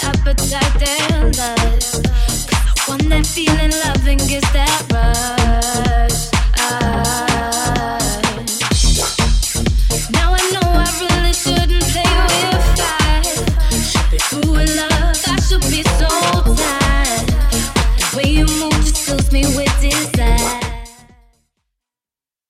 appetite and lust. 'Cause I want that feeling, loving gets that rush. Now I know I really shouldn't play with fire. Should be true with love, I should be so tired. But the way you move